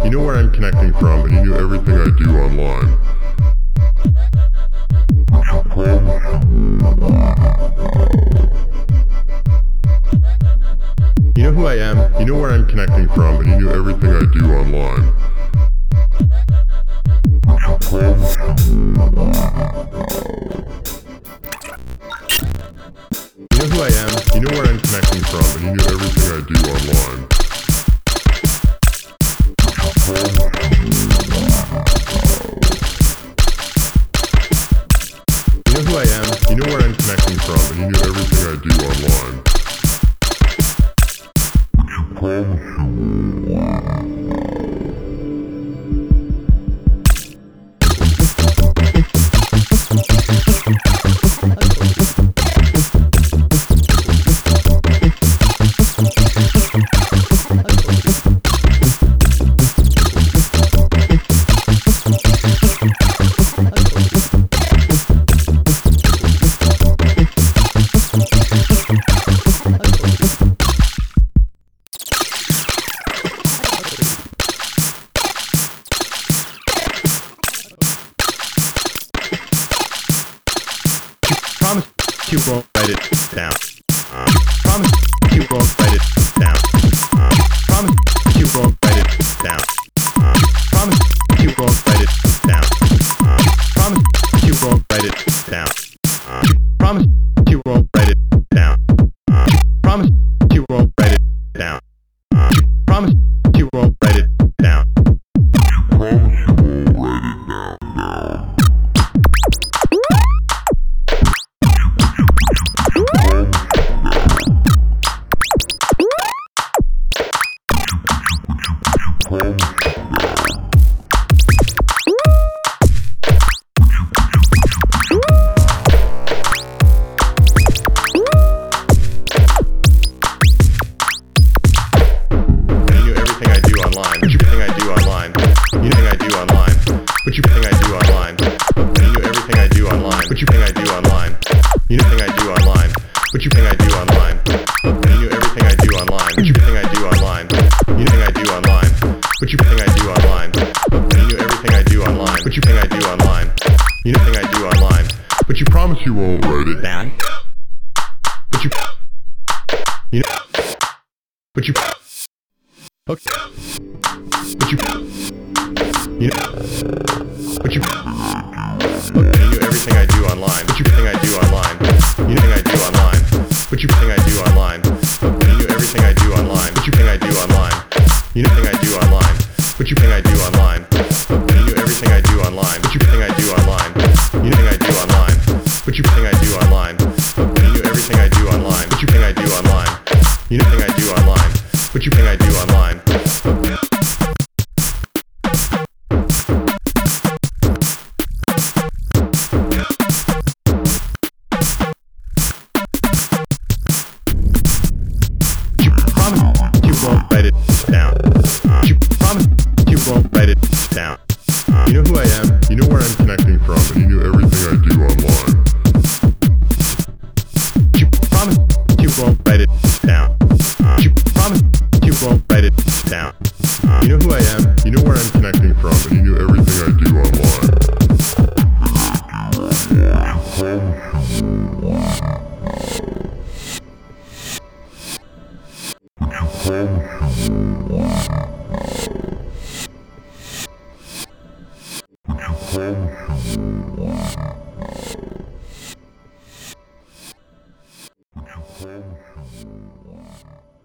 You know where I'm connecting from, and you knew everything I do online. You know who I am, you know where I'm connecting from, and you knew everything I do online. You know who I am, you know where I'm connecting from, and you knew everything I do online. You know who I am, you know where I'm connecting from, and you knew everything I do online. Promise you won't write it down. Promise you won't write it down. Promise you won't write it down. Promise you won't write it down. Promise you won't write it down. Promise you won't write it down. Promise you won't write it down. Promise you won't write it down. What you think I do online? You know everything I do online. What you think I do online? You know everything I do online. What you think I do online? You know everything I do online. What you think I do online? You know everything I do online. What you think I do online? You know everything I do online. What you think I do online? You know everything I do online. But you promise you won't write it down. But you know. But you. Okay. But you know. But you knew everything I do online. What you think I do online? You know everything I do online. What you think I do online? You knew everything I do online. What you think I do online? You know everything I do online. What you think I do online? You knew everything I do online. What you think I do online? You know everything I do online. What you think I do online? You knew everything I do online. What you think I do online? You know everything I do online. What you think I do online? Won't write it down. You promise you won't write it down. You know who I am, you know where I'm connecting from, and you knew everything I do online. You promise you won't write it down. You promise you won't write it down. You know who I am, you know where I'm connecting from, and you knew everything I do online. Would you